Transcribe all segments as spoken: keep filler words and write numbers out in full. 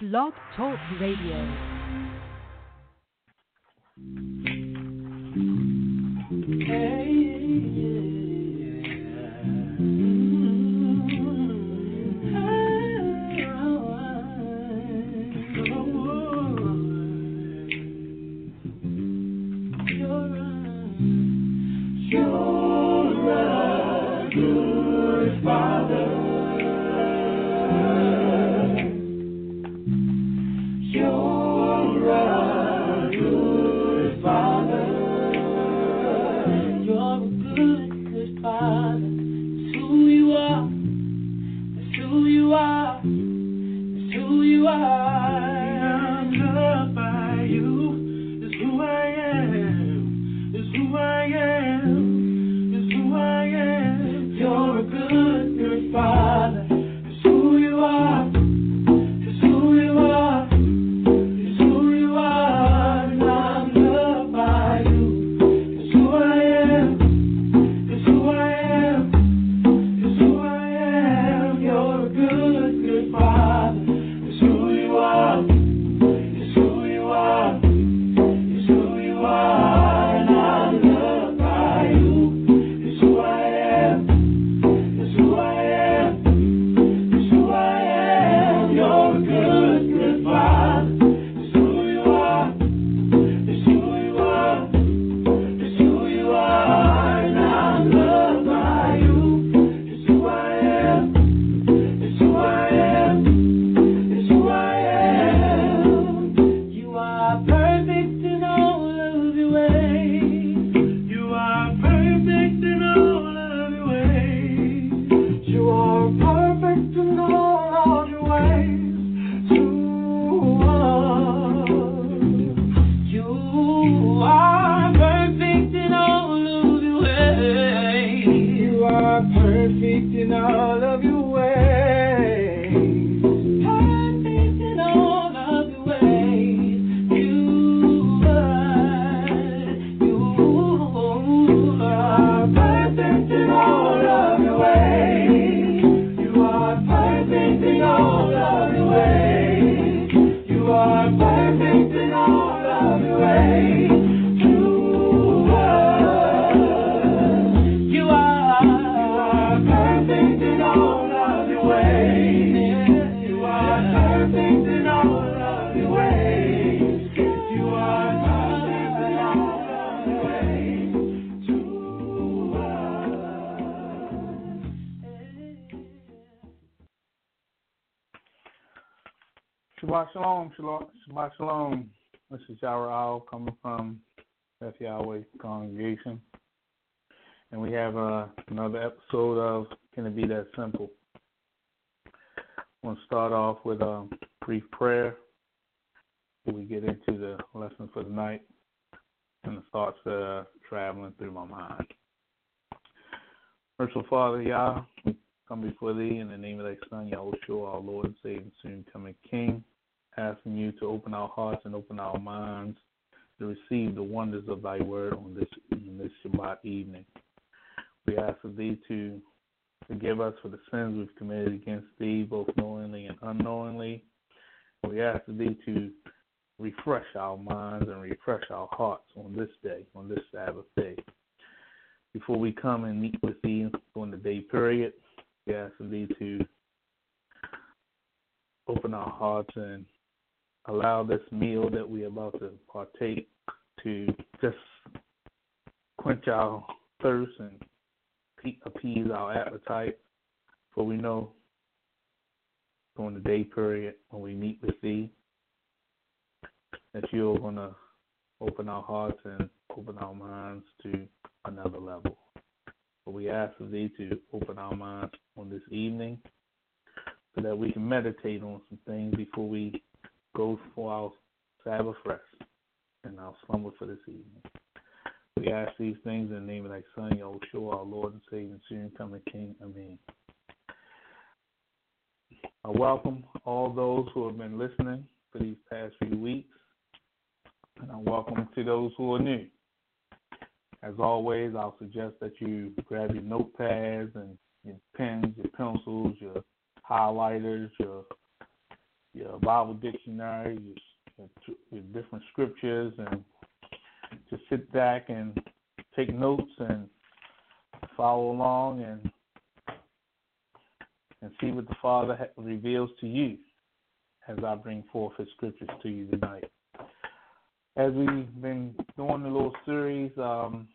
Blog Talk Radio. Shabbat shalom, shalom, Shabbat shalom. This is Yahweh Al coming from F Yahweh Congregation. And we have uh, another episode of Can It Be That Simple? I want to start off with a brief prayer before we get into the lesson for the night and the thoughts that are traveling through my mind. Merciful Father, Yah, we come before Thee in the name of Thy Son, Yahushua, our Lord and Savior, soon coming King, asking You to open our hearts and open our minds to receive the wonders of Thy Word on this on this Shabbat evening. We ask of Thee to forgive us for the sins we've committed against Thee, both knowingly and unknowingly. We ask of Thee to refresh our minds and refresh our hearts on this day, on this Sabbath day. Before we come and meet with Thee during the day period, we ask of Thee to open our hearts and allow this meal that we are about to partake to just quench our thirst and appease our appetite. For we know during the day period when we meet with Thee that You're going to open our hearts and open our minds to another level. But we ask of Thee to open our minds on this evening so that we can meditate on some things before we go for our Sabbath rest and our slumber for this evening. We ask these things in the name of Thy Son, Yahushua, our Lord and Savior, and soon coming King. Amen. I welcome all those who have been listening for these past few weeks, and I welcome to those who are new. As always, I'll suggest that you grab your notepads and your pens, your pencils, your highlighters, your your Bible dictionary, your, your different scriptures, and to sit back and take notes and follow along and and see what the Father reveals to you as I bring forth His scriptures to you tonight. As we've been doing the little series, um,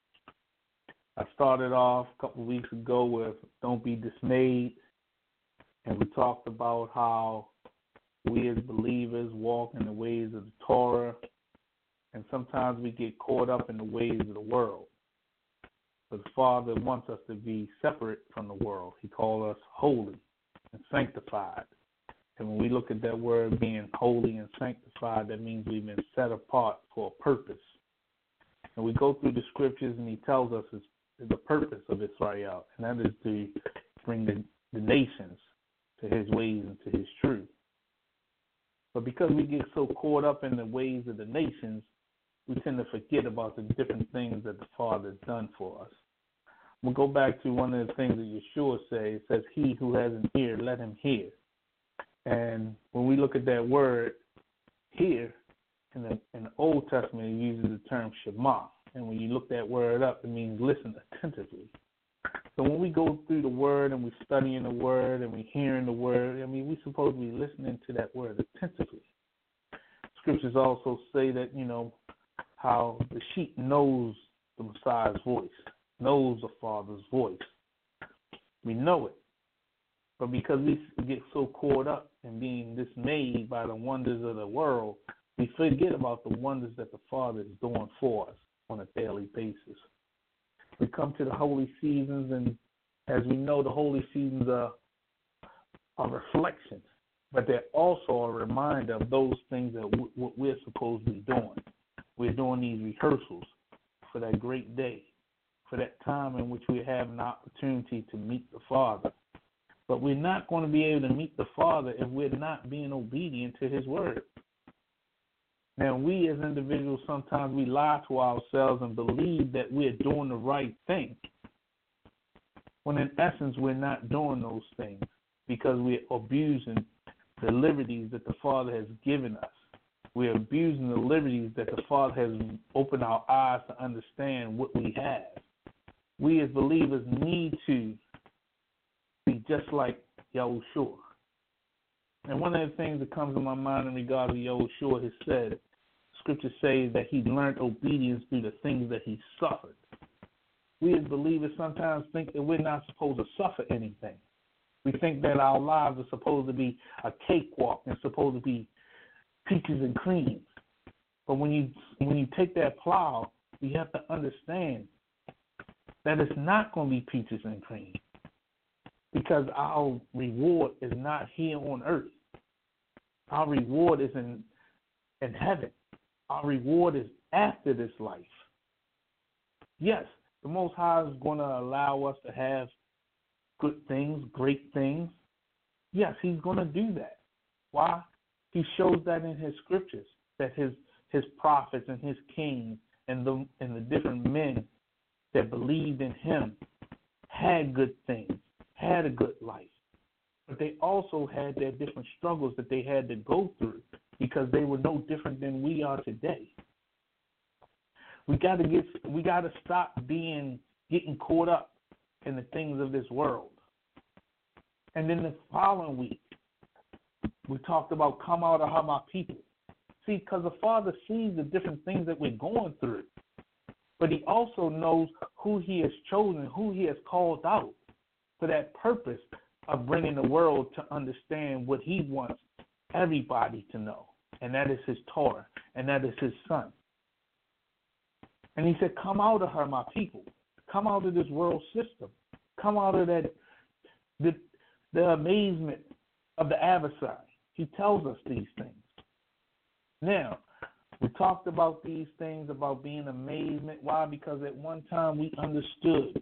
I started off a couple of weeks ago with Don't Be Dismayed, and we talked about how we as believers walk in the ways of the Torah, and sometimes we get caught up in the ways of the world. But the Father wants us to be separate from the world. He called us holy and sanctified. And when we look at that word being holy and sanctified, that means we've been set apart for a purpose. And we go through the scriptures, and He tells us it's the purpose of Israel, and that is to bring the, the nations to His ways and to His truth. But because we get so caught up in the ways of the nations, we tend to forget about the different things that the Father has done for us. We'll go back to one of the things that Yeshua says. It says, he who has an ear, let him hear. And when we look at that word, hear, in the, in the Old Testament, it uses the term Shema. And when you look that word up, it means listen attentively. So when we go through the word and we're studying the word and we're hearing the word, I mean, we're supposed to be listening to that word attentively. Scriptures also say that, you know, how the sheep knows the Messiah's voice, knows the Father's voice. We know it. But because we get so caught up in being dismayed by the wonders of the world, we forget about the wonders that the Father is doing for us on a daily basis. We come to the holy seasons, and as we know, the holy seasons are, are reflections, but they're also a reminder of those things that w- what we're supposed to be doing. We're doing these rehearsals for that great day, for that time in which we have an opportunity to meet the Father. But we're not going to be able to meet the Father if we're not being obedient to His word. Now, we as individuals, sometimes we lie to ourselves and believe that we're doing the right thing, when in essence we're not doing those things because we're abusing the liberties that the Father has given us. We're abusing the liberties that the Father has opened our eyes to understand what we have. We as believers need to be just like Yahushua. And one of the things that comes to my mind in regard to Yahushua is said, Scripture says that He learned obedience through the things that He suffered. We as believers sometimes think that we're not supposed to suffer anything. We think that our lives are supposed to be a cakewalk and supposed to be peaches and creams. But when you when you take that plow, you have to understand that it's not going to be peaches and cream, because our reward is not here on earth. Our reward is in in heaven. Our reward is after this life. Yes, the Most High is going to allow us to have good things, great things. Yes, He's going to do that. Why? He shows that in His scriptures, that His His prophets and His kings and the and the different men that believed in Him had good things, had a good life. But they also had their different struggles that they had to go through, because they were no different than we are today. We got to get, we got to stop being getting caught up in the things of this world. And then the following week, we talked about come out of her, my people. See, because the Father sees the different things that we're going through, but He also knows who He has chosen, who He has called out for that purpose of bringing the world to understand what He wants everybody to know, and that is His Torah, and that is His Son. And He said, come out of her, my people. Come out of this world system. Come out of that, the, the amazement of the adversary. He tells us these things. Now, we talked about these things, about being amazement. Why? Because at one time we understood.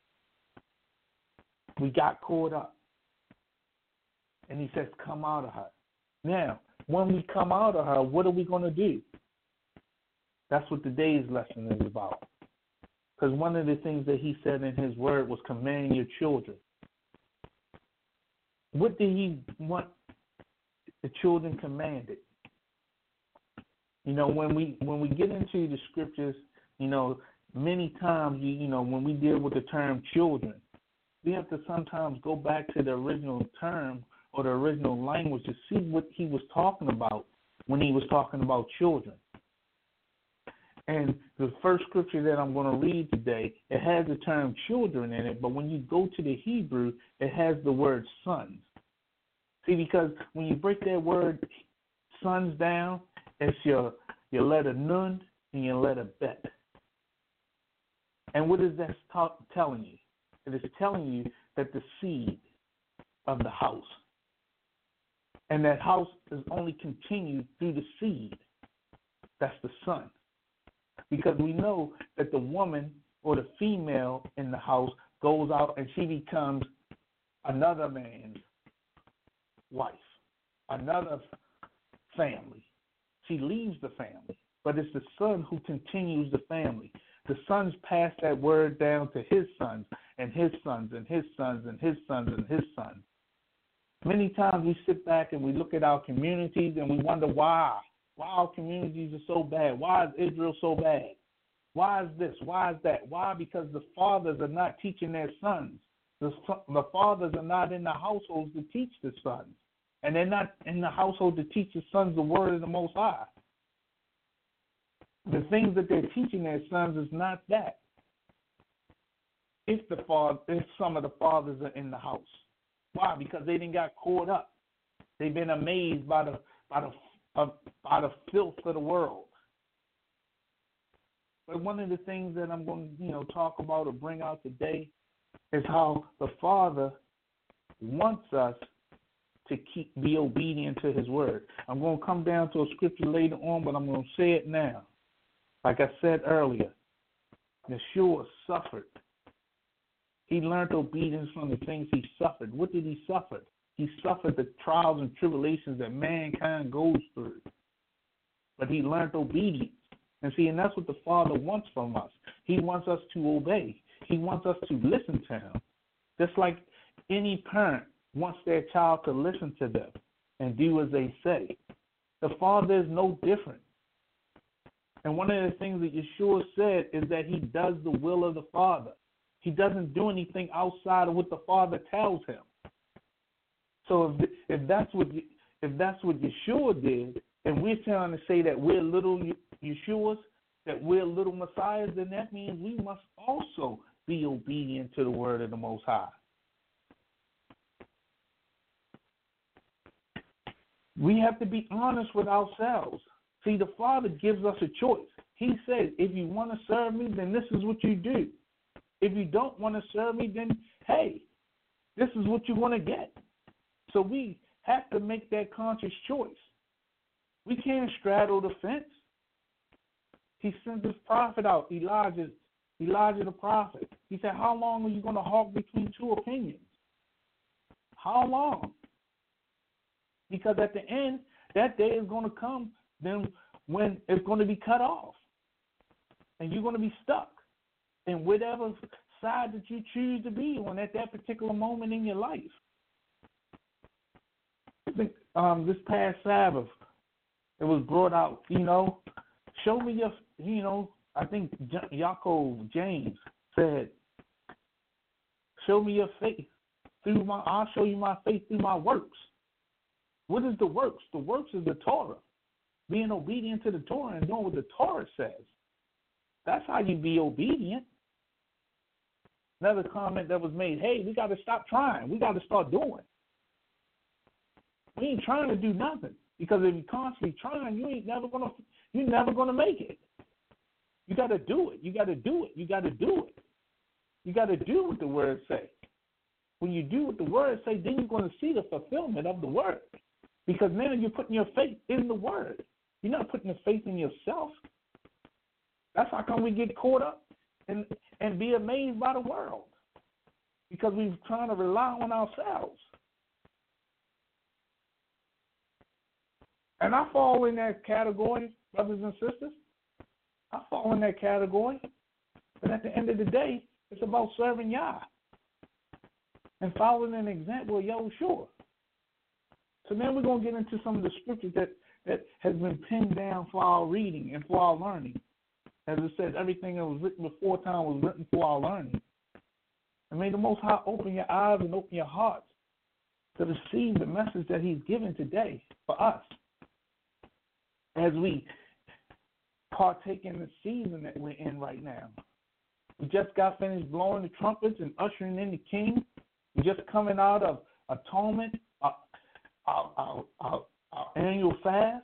We got caught up. And He says, come out of her. Now, when we come out of her, what are we going to do? That's what today's lesson is about. Because one of the things that He said in His word was command your children. What did He want the children commanded. You know, when we when we get into the scriptures, you know, many times, you, you know, when we deal with the term children, we have to sometimes go back to the original term or the original language to see what he was talking about when he was talking about children. And the first scripture that I'm going to read today, it has the term children in it, but when you go to the Hebrew, it has the word sons. See, because when you break that word sons down, it's your, your letter nun and your letter bet. And what is that ta- telling you? It is telling you that the seed of the house, and that house is only continued through the seed. That's the son. Because we know that the woman or the female in the house goes out and she becomes another man's wife, another family. She leaves the family, but it's the son who continues the family. The sons pass that word down to his sons and his sons and his sons and his sons and his sons. Many times we sit back and we look at our communities and we wonder why. Why our communities are so bad. Why is Israel so bad? Why is this? Why is that? Why? Because the fathers are not teaching their sons. The, the fathers are not in the households to teach the sons. And they're not in the household to teach the sons the word of the Most High. The things that they're teaching their sons is not that. If the father, if some of the fathers are in the house, why? Because they didn't got caught up. They've been amazed by the by the uh, by the filth of the world. But one of the things that I'm going to you know talk about or bring out today is how the Father wants us to keep be obedient to His word. I'm going to come down to a scripture later on, but I'm going to say it now. Like I said earlier, Yeshua suffered. He learned obedience from the things he suffered. What did he suffer? He suffered the trials and tribulations that mankind goes through. But he learned obedience. And see, and that's what the Father wants from us. He wants us to obey. He wants us to listen to him. Just like any parent wants their child to listen to them and do as they say. The Father is no different. And one of the things that Yeshua said is that he does the will of the Father. He doesn't do anything outside of what the Father tells him. So if, if that's what if that's what Yeshua did, and we're trying to say that we're little Yeshuas, that we're little Messiahs, then that means we must also be obedient to the word of the Most High. We have to be honest with ourselves. See, the Father gives us a choice. He says, if you want to serve me, then this is what you do. If you don't want to serve me, then, hey, this is what you're going to get. So we have to make that conscious choice. We can't straddle the fence. He sends his prophet out, Elijah, Elijah the prophet. He said, how long are you going to hawk between two opinions? How long? Because at the end, that day is going to come then when it's going to be cut off. And you're going to be stuck in whatever side that you choose to be on at that particular moment in your life. I think um, this past Sabbath, it was brought out, you know, show me your, you know, I think Yaakov, James said, show me your faith through my, I'll show you my faith through my works. What is the works? The works is the Torah. Being obedient to the Torah and doing what the Torah says. That's how you be obedient. Another comment that was made, hey, we got to stop trying. We got to start doing. We ain't trying to do nothing. Because if you're constantly trying, you ain't never gonna you're never gonna make it. You gotta do it. You gotta do it. You gotta do it. You gotta do what the word say. When you do what the word say, then you're gonna see the fulfillment of the word. Because now you're putting your faith in the word. You're not putting your faith in yourself. That's how come we get caught up and, and be amazed by the world. Because we're trying to rely on ourselves. And I fall in that category, brothers and sisters. I fall in that category. But at the end of the day, it's about serving Yah and following an example of Yahushua. So now we're going to get into some of the scriptures that, that has been pinned down for our reading and for our learning. As it says, everything that was written before time was written for our learning. And may the Most High open your eyes and open your hearts to receive the message that he's given today for us as we partake in the season that we're in right now. We just got finished blowing the trumpets and ushering in the King. We're just coming out of atonement, our, our, our, our, our annual fast.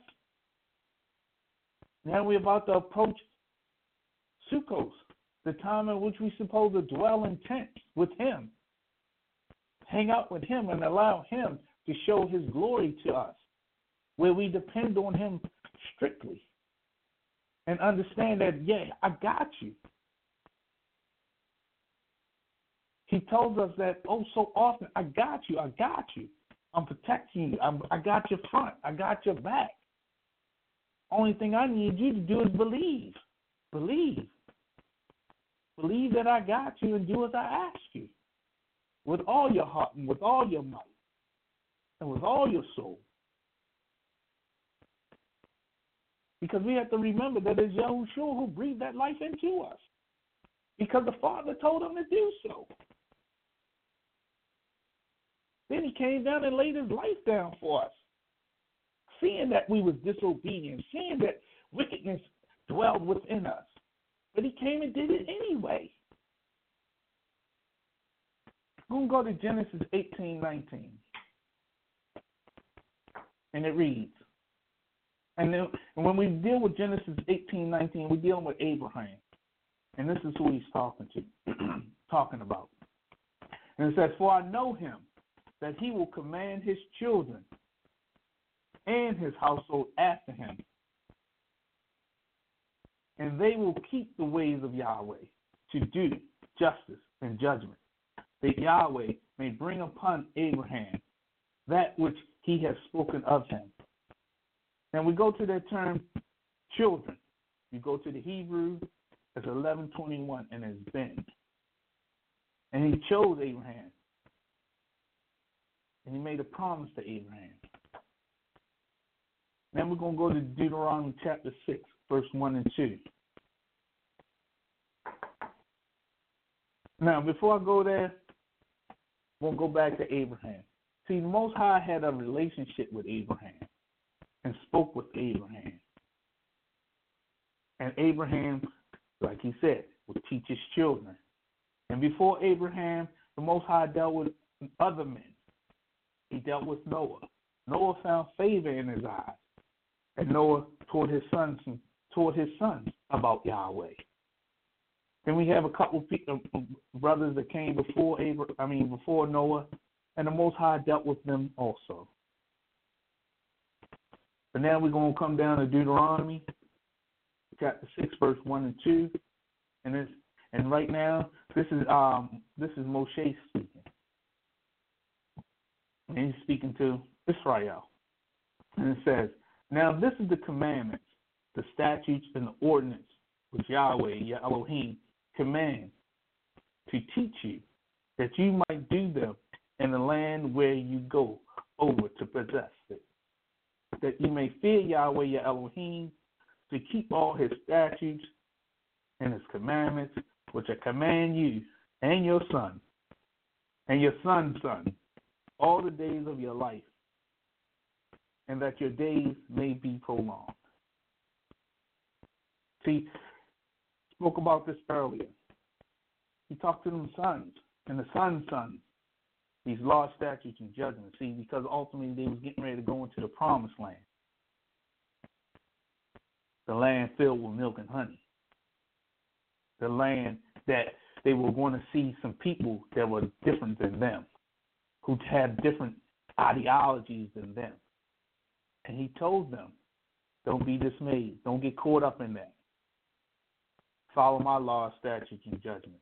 Now we're about to approach Sukkot, the time in which we're supposed to dwell in tents with him, hang out with him, and allow him to show his glory to us, where we depend on him strictly and understand that, yeah, I got you. He told us that, oh, so often, I got you, I got you. I'm protecting you. I'm, I got your front. I got your back. Only thing I need you to do is believe. Believe. Believe that I got you and do as I ask you with all your heart and with all your might and with all your soul. Because we have to remember that it's Yahushua who breathed that life into us because the Father told him to do so. Then he came down and laid his life down for us, seeing that we was disobedient, seeing that wickedness dwelled within us. But he came and did it anyway. We're going to go to Genesis eighteen nineteen. And it reads, and, then, and when we deal with Genesis eighteen nineteen, we're dealing with Abraham. And this is who he's talking to, talking about. And it says, for I know him, that he will command his children and his household after him, and they will keep the ways of Yahweh to do justice and judgment, that Yahweh may bring upon Abraham that which he has spoken of him. And we go to that term, children. You go to the Hebrew, it's eleven twenty-one, and it's been. And he chose Abraham. And he made a promise to Abraham. Then we're going to go to Deuteronomy chapter six, verse one and two. Now, before I go there, we'll go back to Abraham. See, the Most High had a relationship with Abraham and spoke with Abraham. And Abraham, like he said, would teach his children. And before Abraham, the Most High dealt with other men. He dealt with Noah. Noah found favor in his eyes. And Noah taught his sons taught his sons about Yahweh. Then we have a couple of people, brothers that came before Abraham, I mean before Noah, and the Most High dealt with them also. But now we're going to come down to Deuteronomy, chapter six, verse one and two, and this, and right now this is um this is Moshe speaking, and he's speaking to Israel, and it says, now this is the commandments, the statutes, and the ordinance which Yahweh, your Elohim, commands to teach you, that you might do them in the land where you go over to possess it, that you may fear Yahweh, your Elohim, to keep all his statutes and his commandments, which I command you and your son and your son's son all the days of your life, and that your days may be prolonged. See, spoke about this earlier. He talked to them sons and the sons' sons, these laws, statutes, and judgments. See, because ultimately they was getting ready to go into the promised land, the land filled with milk and honey, the land that they were going to see some people that were different than them, who had different ideologies than them. And he told them, don't be dismayed. Don't get caught up in that. Follow my laws, statutes, and judgments.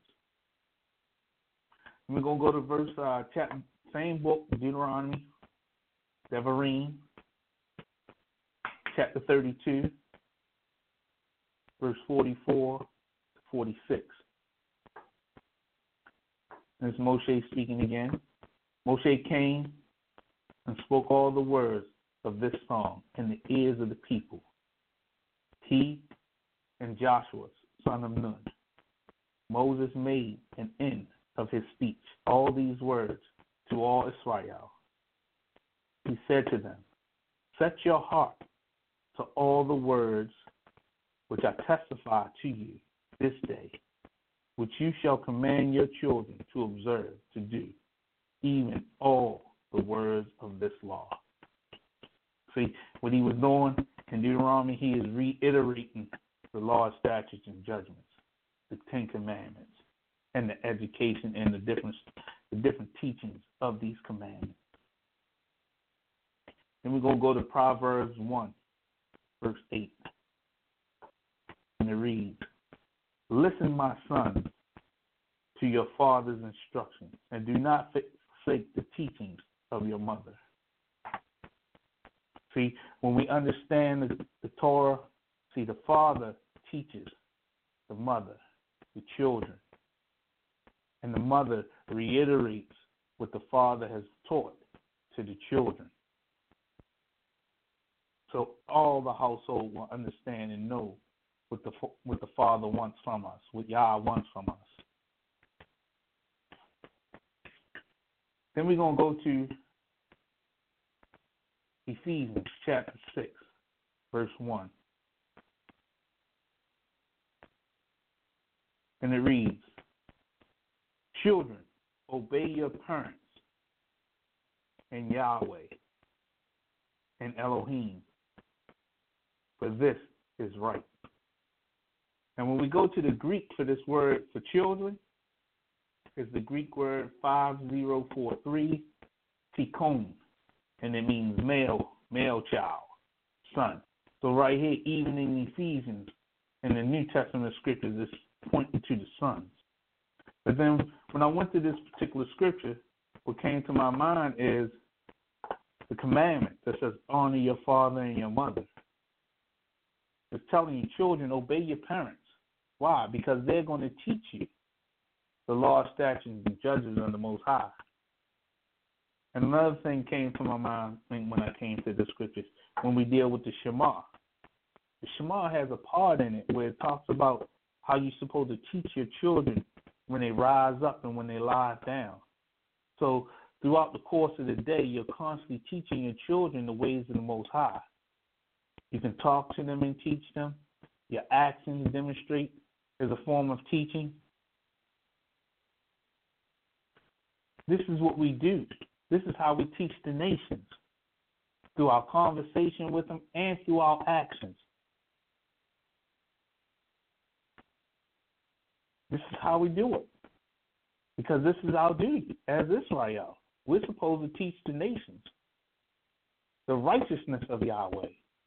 We're going to go to verse, uh, chapter, same book, Deuteronomy, Devarim, chapter thirty-two, verse forty-four to forty-six. This is Moshe speaking again. Moshe came and spoke all the words of this song in the ears of the people. He and Joshua, son of Nun, Moses made an end of his speech, all these words to all Israel. He said to them, set your heart to all the words which I testify to you this day, which you shall command your children to observe to do, even all the words of this law. See, what he was doing in Deuteronomy, he is reiterating the law, statutes, and judgments, the Ten Commandments, and the education and the different, the different teachings of these commandments. Then we're going to go to Proverbs one, verse eight. And it reads, listen, my son, to your father's instructions, and do not forsake the teachings of your mother. See, when we understand the, the Torah, see, the father teaches the mother, the children, and the mother reiterates what the father has taught to the children. So all the household will understand and know what the what the Father wants from us, what Yah wants from us. Then we're going to go to Ephesians chapter six, verse one. And it reads, children, obey your parents and Yahweh and Elohim, for this is right. And when we go to the Greek for this word for children, it's the Greek word five zero four three, tikon, and it means male, male child, son. So right here, even in Ephesians, in the New Testament scriptures, it's pointing to the sons. But then when I went to this particular scripture, what came to my mind is the commandment that says, honor your father and your mother. It's telling you, children, obey your parents. Why? Because they're going to teach you the law, statutes, and judgments of the Most High. And another thing came to my mind when I came to the scriptures, when we deal with the Shema. The Shema has a part in it where it talks about how you're supposed to teach your children when they rise up and when they lie down. So throughout the course of the day, you're constantly teaching your children the ways of the Most High. You can talk to them and teach them. Your actions demonstrate as a form of teaching. This is what we do. This is how we teach the nations, through our conversation with them and through our actions. This is how we do it, because this is our duty as Israel. We're supposed to teach the nations the righteousness of Yahweh.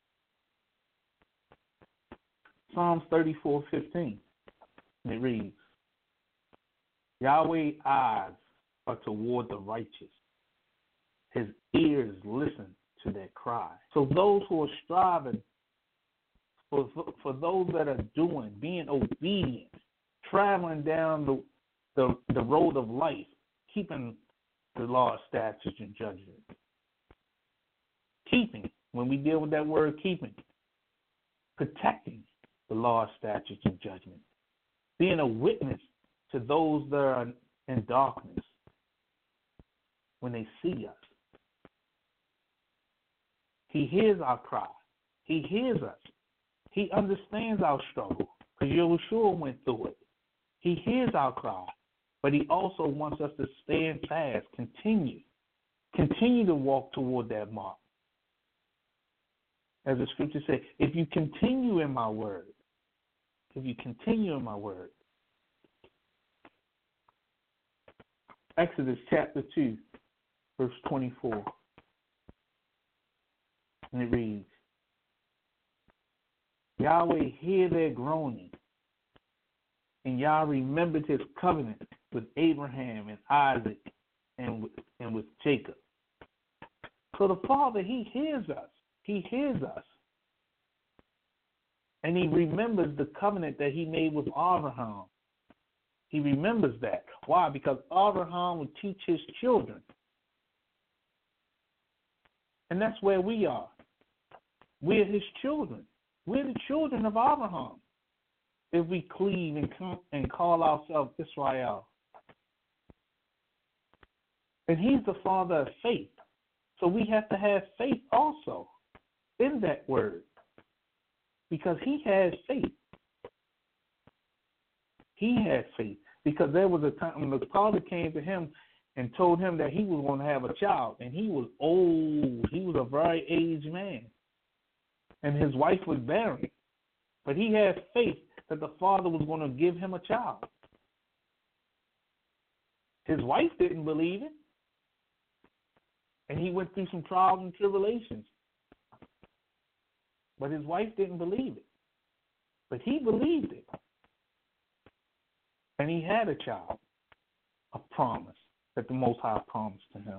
Psalms thirty-four fifteen, it reads, Yahweh's eyes are toward the righteous. His ears listen to their cry. So those who are striving, for, for those that are doing, being obedient, traveling down the, the, the road of life, keeping the law, statutes, and judgment. Keeping, when we deal with that word keeping, protecting the law, statutes, and judgment. Being a witness to those that are in darkness when they see us. He hears our cry. He hears us. He understands our struggle, because Yahushua went through it. He hears our cry, but he also wants us to stand fast, continue, continue to walk toward that mark. As the scripture says, if you continue in my word, if you continue in my word. Exodus chapter two, verse twenty-four. And it reads, Yahweh hear their groaning, and Yah remembered his covenant with Abraham and Isaac and with, and with Jacob. So the Father, he hears us. He hears us. And he remembers the covenant that he made with Abraham. He remembers that. Why? Because Abraham would teach his children And that's where we are. We're his children. We're the children of Abraham if we cleave and, come, and call ourselves Israel. And he's the father of faith. So we have to have faith also in that word because he has faith. He had faith because there was a time when the father came to him and told him that he was going to have a child, and he was old. He was a very aged man, and his wife was barren. But he had faith that the father was going to give him a child. His wife didn't believe it, and he went through some trials and tribulations. But his wife didn't believe it, but he believed it. And he had a child, a promise that the Most High promised to him.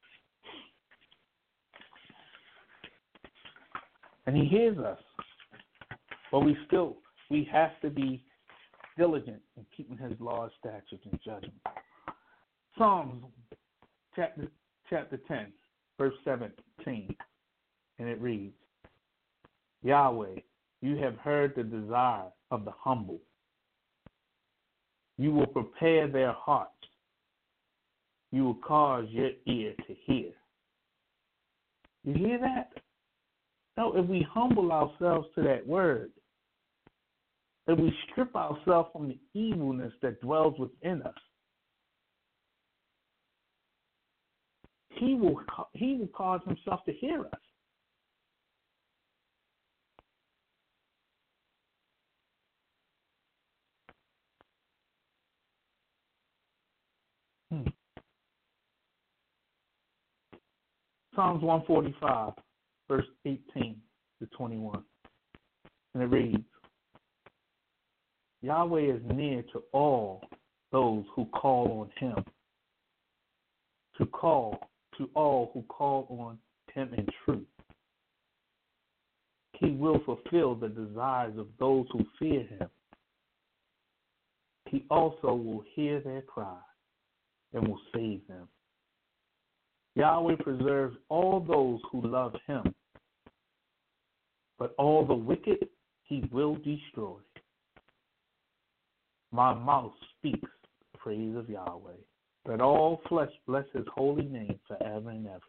And he hears us. But we still, we have to be diligent in keeping his laws, statutes, and judgments. Psalms chapter, chapter ten, verse seventeen. And it reads, Yahweh, you have heard the desire of the humble. You will prepare their hearts. You will cause your ear to hear. You hear that? No, if we humble ourselves to that word, if we strip ourselves from the evilness that dwells within us, he will, he will cause himself to hear us. Hmm. Psalms one forty-five, verse eighteen to twenty-one. And it reads, Yahweh is near to all those who call on him, to call to all who call on him in truth. He will fulfill the desires of those who fear him. He also will hear their cry and will save them. Yahweh preserves all those who love him, but all the wicked he will destroy. My mouth speaks the praise of Yahweh. Let all flesh bless his holy name forever and ever.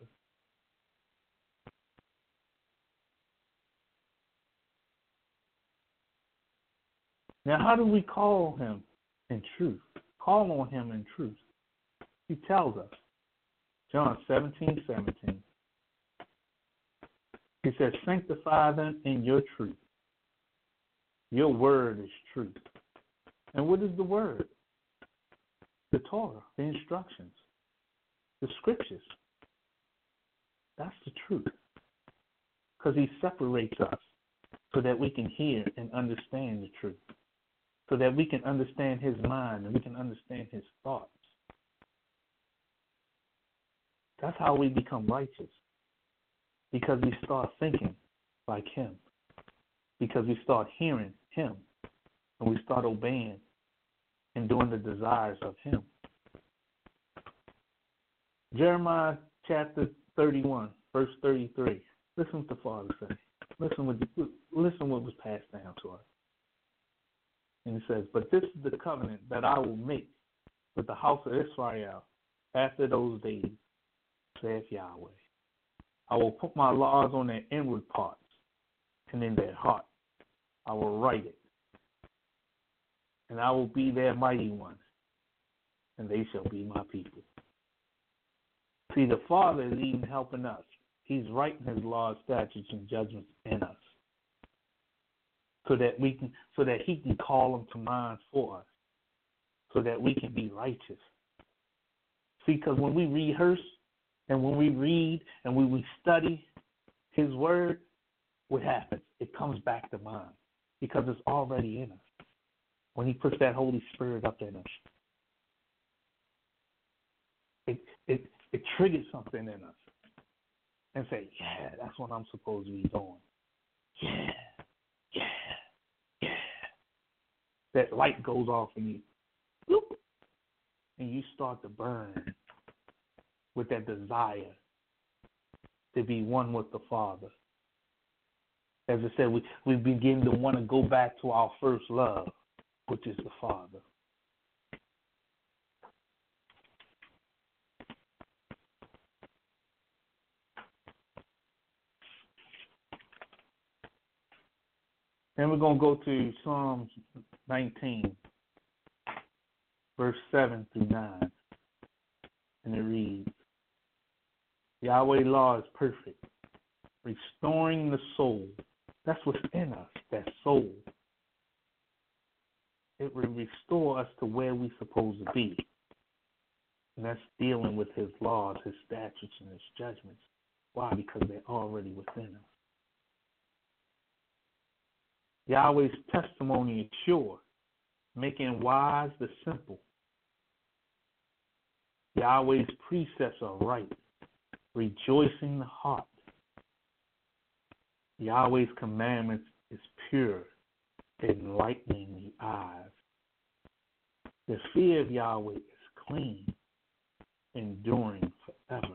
Now, how do we call him in truth? Call on him in truth. He tells us, John seventeen seventeen. He says, sanctify them in your truth. Your word is truth. And what is the word? The Torah, the instructions, the scriptures. That's the truth. Because he separates us so that we can hear and understand the truth. So that we can understand his mind and we can understand his thoughts. That's how we become righteous. Because we start thinking like him. Because we start hearing him. And we start obeying and doing the desires of him. Jeremiah chapter thirty-one, verse thirty-three. Listen what the Father said. Listen what, listen what was passed down to us. And it says, but this is the covenant that I will make with the house of Israel after those days, saith Yahweh. I will put my laws on their inward parts, and in their heart I will write it. And I will be their mighty one, and they shall be my people. See, the Father is even helping us. He's writing his laws, statutes, and judgments in us. So that we can so that he can call them to mind for us. So that we can be righteous. See, because when we rehearse and when we read and when we study his word, what happens? It comes back to mind. Because it's already in us. When he puts that Holy Spirit up in us. It it it triggers something in us. And say, yeah, that's what I'm supposed to be doing. Yeah, yeah, yeah. That light goes off in you. Bloop, and you start to burn with that desire to be one with the Father. As I said, we, we begin to want to go back to our first love, which is the Father. Then we're going to go to Psalms nineteen, verse seven through nine. And it reads, Yahweh's law is perfect, restoring the soul. That's what's in us, that soul. It will restore us to where we're supposed to be. And that's dealing with his laws, his statutes, and his judgments. Why? Because they're already within us. Yahweh's testimony is sure, making wise the simple. Yahweh's precepts are right, rejoicing the heart. Yahweh's commandments is pure, enlightening the eyes. The fear of Yahweh is clean, enduring forever.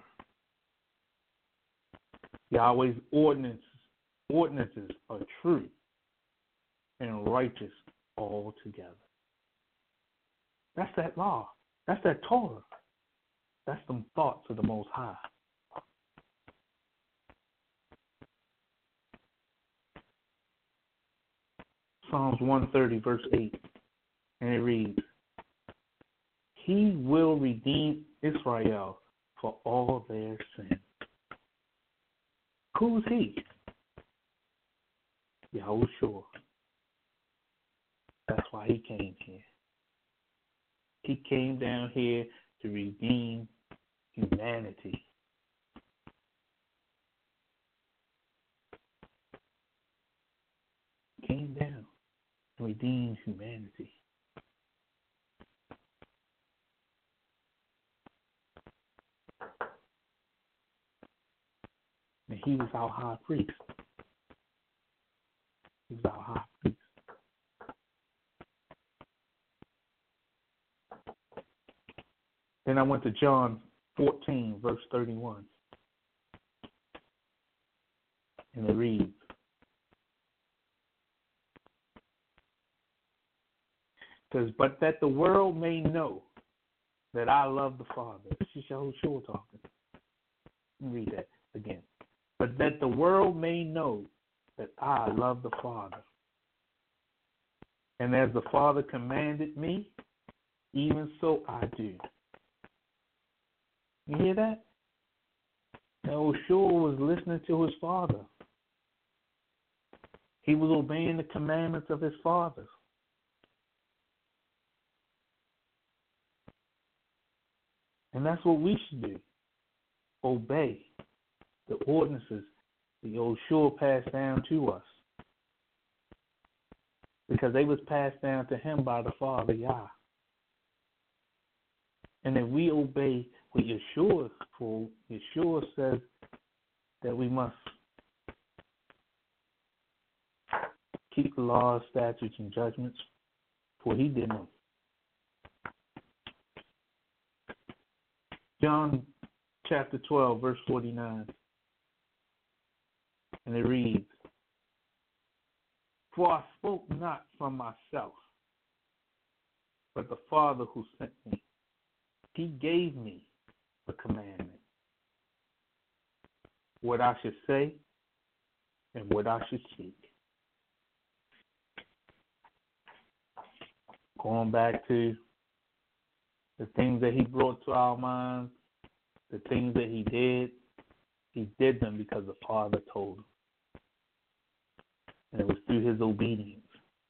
Yahweh's ordinances, ordinances are true and righteous altogether. That's that law. That's that Torah. That's them thoughts of the Most High. Psalms one thirty, verse eight, and it reads, He will redeem Israel for all their sins. Who's he? Yahushua. That's why he came here. He came down here to redeem humanity. Came down to redeem humanity. And he was our high priest. He was our high priest. Then I went to John fourteen, verse thirty-one. And it reads, it says, But that the world may know that I love the Father. This is Yahushua talking. Let me read that again. But that the world may know that I love the Father. And as the Father commanded me, even so I do. You hear that? Yahushua was listening to his Father. He was obeying the commandments of his Father. And that's what we should do. Obey the ordinances that Yahushua passed down to us. Because they was passed down to him by the Father, Yah. And if we obey what Yeshua for, Yeshua says that we must keep the laws, statutes, and judgments, for he did them. John chapter twelve, verse forty-nine. And it reads, For I spoke not from myself, but the Father who sent me. He gave me a commandment, what I should say and what I should speak. Going back to the things that he brought to our minds, the things that he did, he did them because the Father told him. And it was through his obedience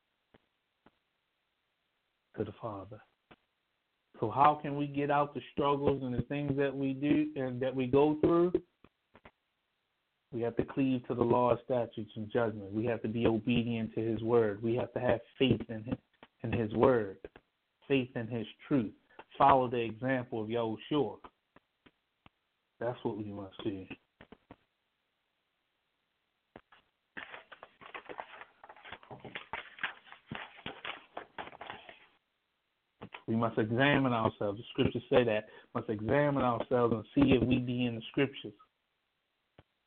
to the Father. So how can we get out the struggles and the things that we do and that we go through? We have to cleave to the law, statutes, and judgment. We have to be obedient to his word. We have to have faith in him, in his word, faith in his truth. Follow the example of Yahushua. That's what we must do. We must examine ourselves. The scriptures say that. We must examine ourselves and see if we be in the scriptures.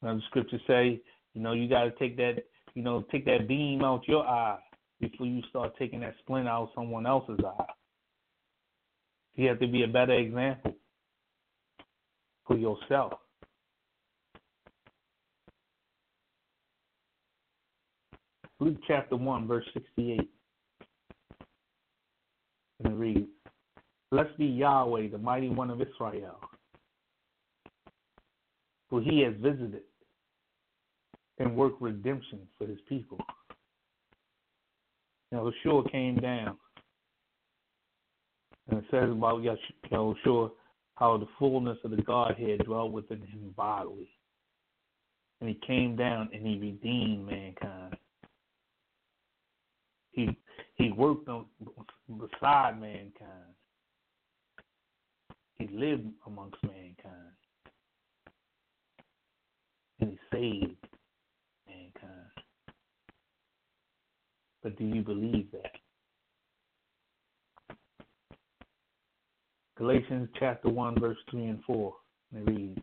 Now the scriptures say, you know, you got to take that, you know, take that beam out your eye before you start taking that splint out someone else's eye. You have to be a better example for yourself. Luke chapter one, verse sixty-eight. And it reads, Blessed be Yahweh, the mighty one of Israel, for he has visited and worked redemption for his people. Now, Yeshua came down, and it says about Yeshua how the fullness of the Godhead dwelt within him bodily. And he came down and he redeemed mankind. He he worked on beside mankind. He lived amongst mankind. And he saved mankind. But do you believe that? Galatians chapter one, verse three and four. And it reads,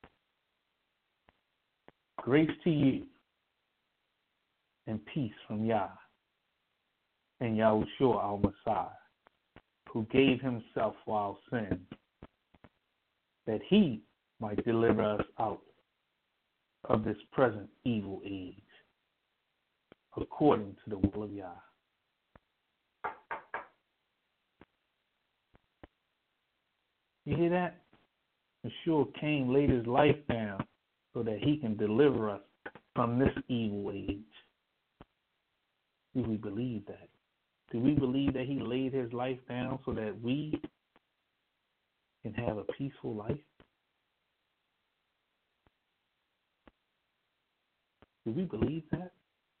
Grace to you and peace from Yah and Yahushua our Messiah, who gave himself for our sins, that he might deliver us out of this present evil age, according to the will of Yah. You hear that? Yeshua came, laid his life down so that he can deliver us from this evil age. Do we believe that? Do we believe that he laid his life down so that we can have a peaceful life? Do we believe that?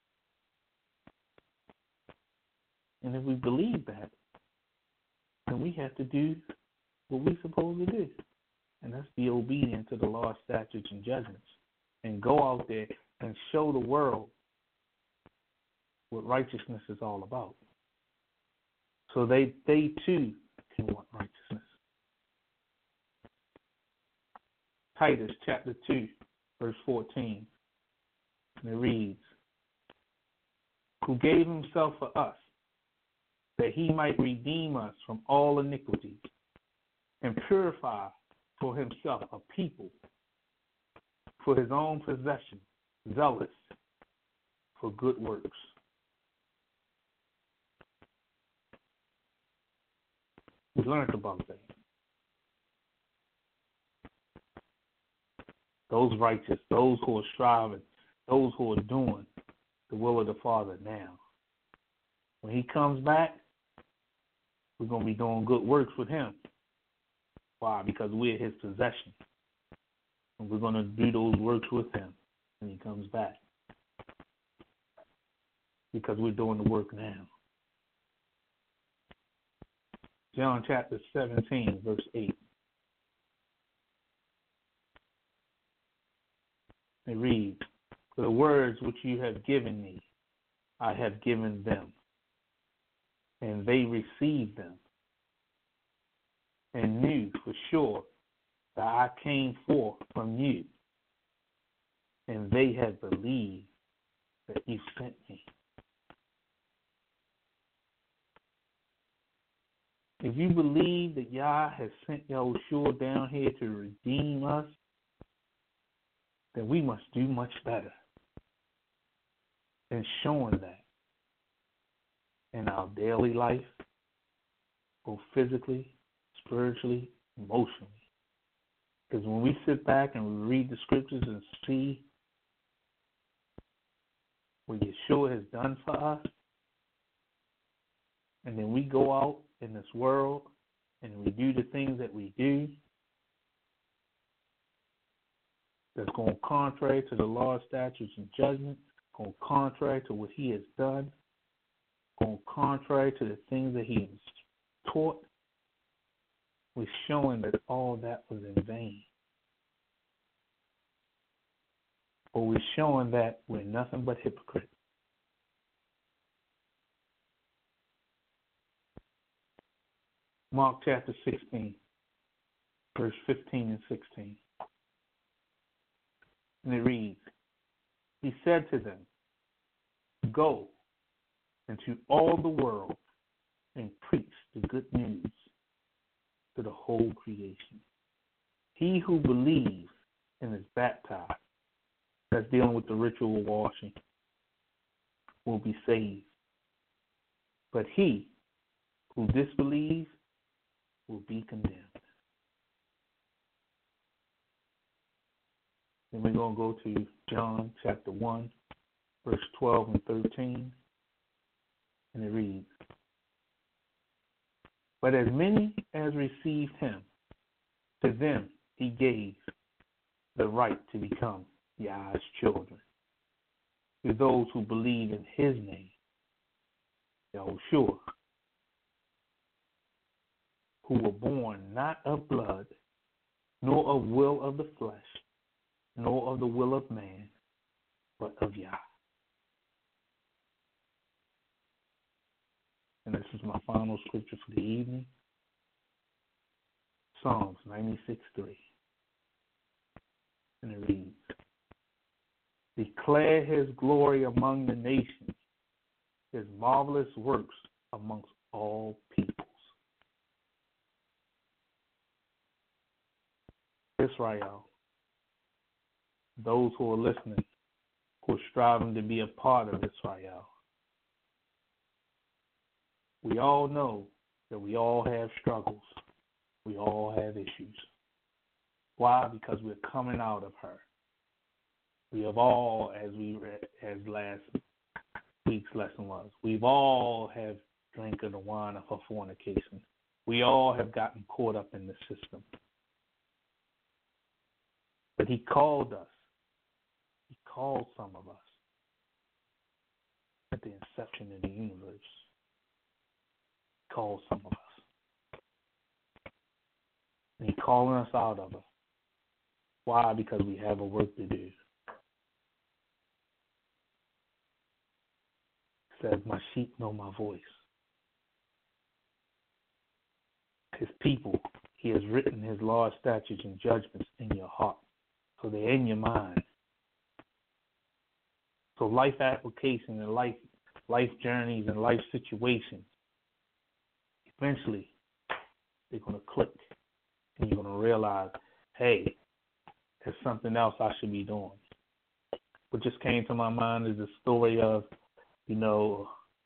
And if we believe that, then we have to do what we're supposed to do. And that's be obedient to the law, statutes, and judgments. And go out there and show the world what righteousness is all about. So they, they too can want righteousness. Titus chapter two, verse fourteen. And it reads, Who gave himself for us, that he might redeem us from all iniquities, and purify for himself a people for his own possession, zealous for good works. We learned about that. Those righteous, those who are striving, those who are doing the will of the Father now. When he comes back, we're going to be doing good works with him. Why? Because we're his possession. And we're going to do those works with him when he comes back. Because we're doing the work now. John chapter seventeen, verse eight. It reads, For the words which you have given me, I have given them, and they received them, and knew for sure that I came forth from you, and they have believed that you sent me. If you believe that Yah has sent Yahushua down here to redeem us, then we must do much better in showing that in our daily life, both physically, spiritually, emotionally. Because when we sit back and we read the scriptures and see what Yeshua has done for us, and then we go out in this world and we do the things that we do that's going contrary to the law, statutes, and judgment, going contrary to what he has done, going contrary to the things that he has taught, we're showing that all that was in vain. Or we're showing that we're nothing but hypocrites. Mark chapter sixteen, verse fifteen and sixteen. And it reads, he said to them, go into all the world and preach the good news to the whole creation. He who believes and is baptized, that's dealing with the ritual washing, will be saved. But he who disbelieves will be condemned. Then we're going to go to John chapter one, verse twelve and thirteen. And it reads, but as many as received him, to them he gave the right to become Yah's children, to those who believe in his name, Yahushua, who were born not of blood, nor of will of the flesh, nor of the will of man, but of Yah. And this is my final scripture for the evening. Psalms ninety-six three. And it reads, declare his glory among the nations, his marvelous works amongst all peoples. Israel, those who are listening, who are striving to be a part of Israel, we all know that we all have struggles. We all have issues. Why? Because we're coming out of her. We have all, as we read, as last week's lesson was, we've all have drank of the wine of her fornication. We all have gotten caught up in the system. But he called us. He called some of us at the inception of the universe. He called some of us. And he's calling us out of it. Why? Because we have a work to do. It says, my sheep know my voice. His people, he has written his laws, statutes, and judgments in your heart. So they're in your mind. So life application and life life journeys and life situations, eventually they're going to click. And you're going to realize, hey, there's something else I should be doing. What just came to my mind is the story of, you know,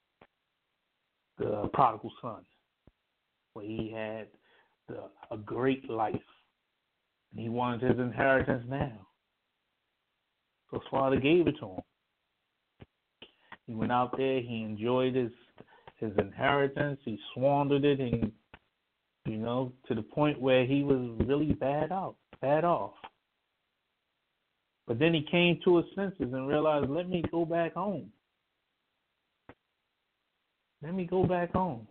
the prodigal son, where he had the, a great life, and he wanted his inheritance now. So his father gave it to him. He went out there, he enjoyed his his inheritance, he squandered it, and you know, to the point where he was really bad out, bad off. But then he came to his senses and realized, let me go back home. Let me go back home.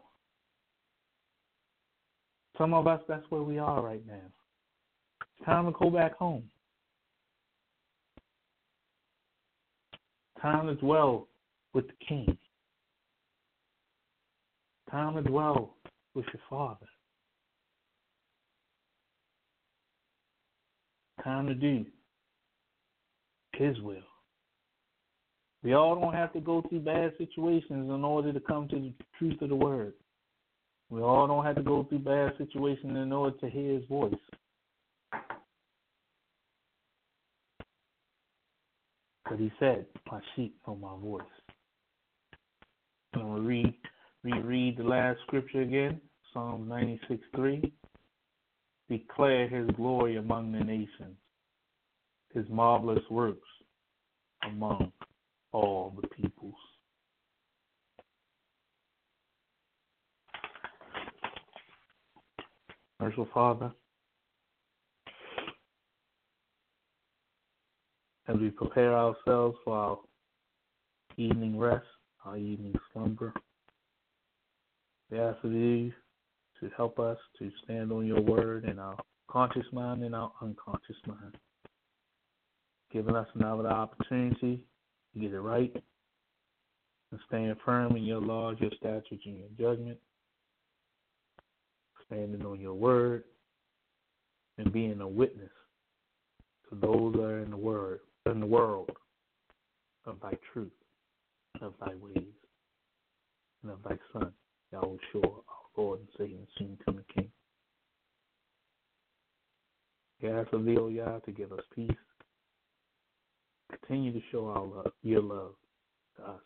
Some of us, that's where we are right now. It's time to go back home. Time to dwell with the King. Time to dwell with your Father. Time to do his will. We all don't have to go through bad situations in order to come to the truth of the word. We all don't have to go through bad situations in order to hear his voice. But he said, my sheep know my voice. I'm going to read, reread the last scripture again, Psalm ninety-six three. Declare his glory among the nations, his marvelous works among all the peoples. Merciful Father, as we prepare ourselves for our evening rest, our evening slumber, we ask of you to help us to stand on your word in our conscious mind and our unconscious mind, giving us another opportunity to get it right and stand firm in your laws, your statutes, and your judgment, standing on your word and being a witness to those that are in the word in the world of thy truth, of thy ways, and of thy Son, Yahushua, our Lord and Savior, and soon coming King. We ask of thee, O Yah, to give us peace. Continue to show our love, your love to us.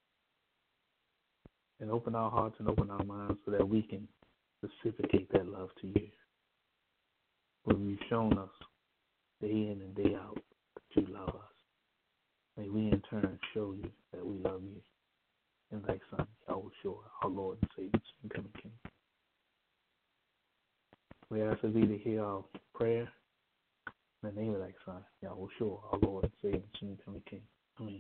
And open our hearts and open our minds so that we can reciprocate that love to you. For you've shown us day in and day out that you love us. May we in turn show you that we love you in thy Son, Yahushua, our Lord and Savior, and coming King. We ask of thee to hear our prayer in the name of thy Son, Yahushua, our Lord and Savior, and soon coming King. Amen.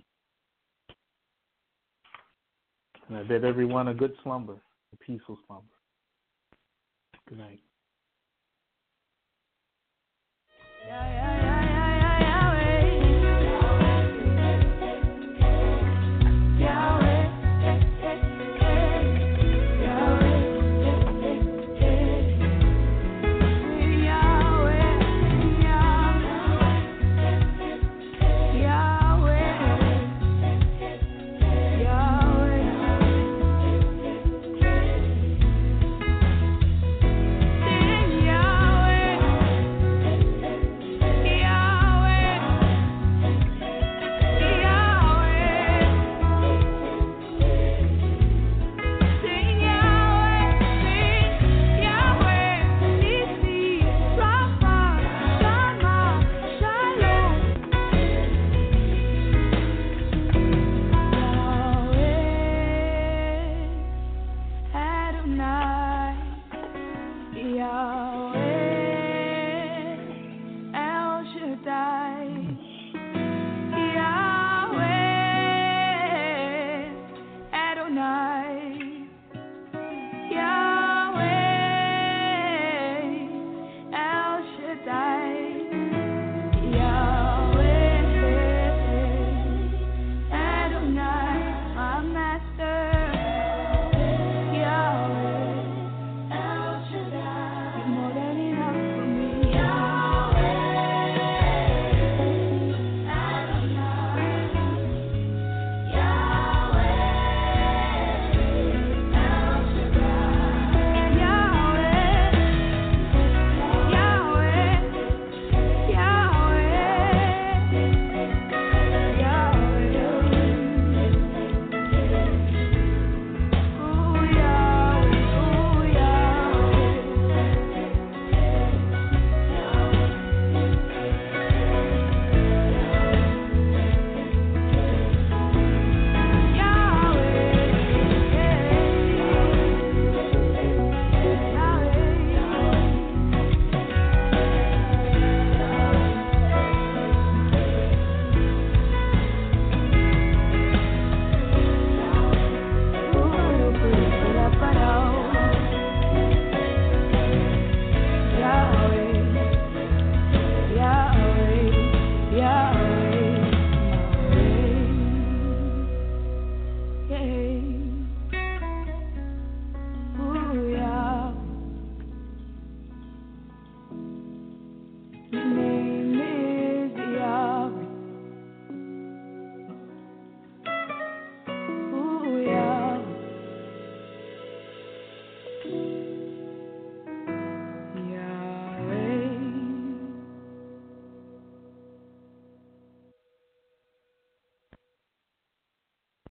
And I bid everyone a good slumber, a peaceful slumber. Good night. Yeah, yeah, yeah, yeah, yeah, Yahweh. Yahweh. Adonai.